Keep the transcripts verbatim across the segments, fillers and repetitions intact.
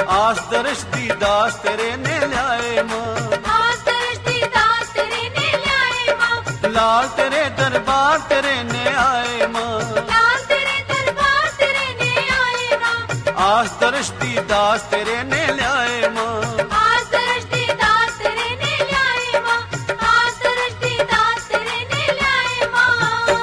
आस दर्श दी दास तेरे ने ल्याए मां, आस दर्श दी दास तेरे ने ल्याए मां, लाल तेरे दरबार तेरे ने आए मां, लाल तेरे दरबार तेरे ने आए मां, आस दर्श दी दास तेरे ने ल्याए मां। आस दर्श दी दास तेरे ने ल्याए मां, आस दर्श दी दास तेरे ने ल्याए मां।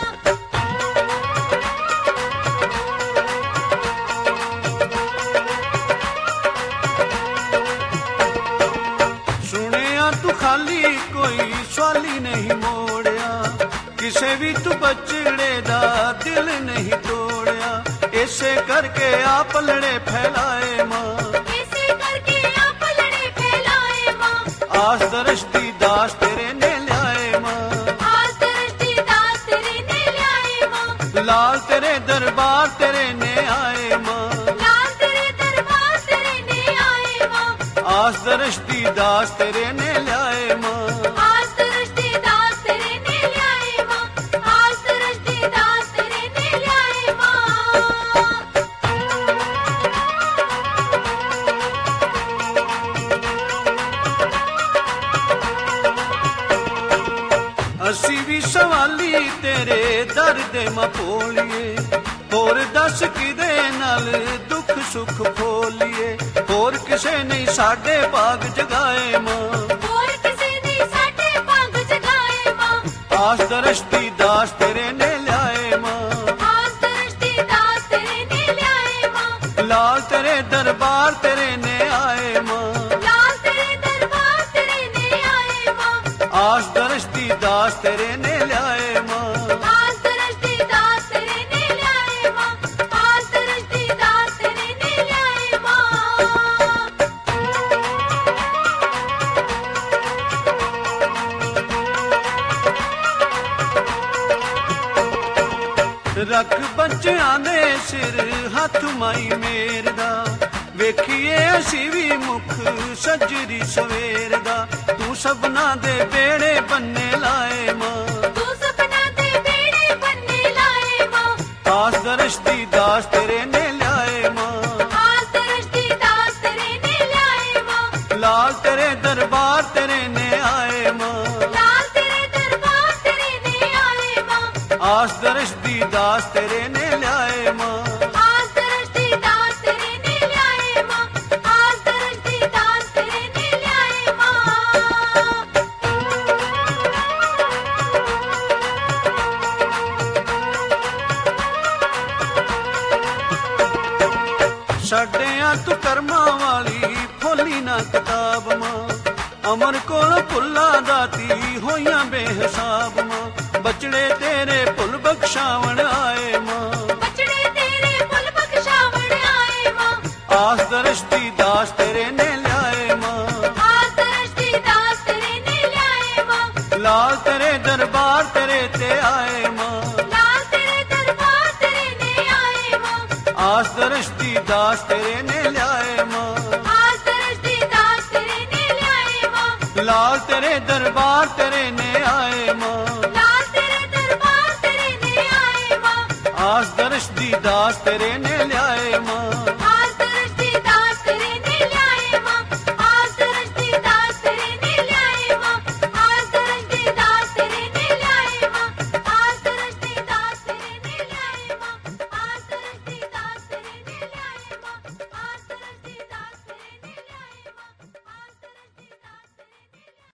सुनिया तू खाली कोई सवाली नहीं मोड़िया, किसे भी तू बचड़े दा दिल नहीं तोड़िया, ऐसे करके आप लड़े फैलाए मां, ऐसे करके आप लड़े फैलाए मां, आस दर्श दी दास तेरे ने ल्याए मां, आस दर्श दी दास तेरे ने ल्याए मां, लाल तेरे दरबार तेरे ने आए मां, लाल तेरे दरबार तेरे ने आए मां, आस दर्श दी दास तेरे ने ल्याए मां। आस दर्श दी दास तेरे ने ल्याए मां, आस दर्श दी दास तेरे ने ल्याए मां। असी भी सवाली तेरे दर दे मपोलिए, होर दस किदे नाल दुख सुख खोलिए, होर किसे नहीं साडे भाग जगाए मां, और किसी ने साडे भाग जगाए मां, आस दर्श दी दास तेरे ने ल्याए मां, आस दर्श दी दास तेरे ने ल्याए मां, लाल तेरे दरबार तेरे ने आए मां, लाल तेरे दरबार तेरे ने आए मां, आस दर्श दी दास तेरे ने ल्याए मां। आस दर्श दी दास तेरे ने ल्याए मां, आस दर्श दी दास तेरे ने ल्याए मां। रख बच्चियां दे सिर हथ माई मेर दा, वेखिए असी भी मुख सजरी सवेर दा, तू सबना दे बेड़े बन्ने लाए मां, तू सपना दे बेड़े बन्ने लाए मां, आस दर्श दी दास तेरे ने ल्याए मां, आस दर्श दी दास तेरे ने ल्याए मां, लाल तेरे दरबार तेरे ने आए मां, लाल तेरे दरबार तेरे ने आए मां, आस दर्श दी दास तेरे ने ल्याए मां। आस दर्श दी दास तेरे ने ल्याए मां, आस दर्श दी दास तेरे ने ल्याए मां। छड़िया तू कर्मा वाली खोली ना किताब मां, अमर कोल भुल्ला दाती होइया बेहिसाब मां, बचड़े तेरे भुल बख्शावण आए मां, बचड़े तेरे फुल बख्शावण आए मां, आस दर्श दी दास तेरे ने ल्याए मां, आस दर्श दी दास तेरे ने ल्याए मां, लाल तेरे दरबार तेरे ते आए मां, लाल तेरे दरबार तेरे ने आए मां, आस दर्श दी दास तेरे ने ल्याए मां, आस दर्श दी दास तेरे ने ल्याए मां, लाल तेरे दरबार तेरे ने आए मां, लाल तेरे दरबार तेरे ने आए मां, आस दर्श दी दास तेरे ने ल्याए मां।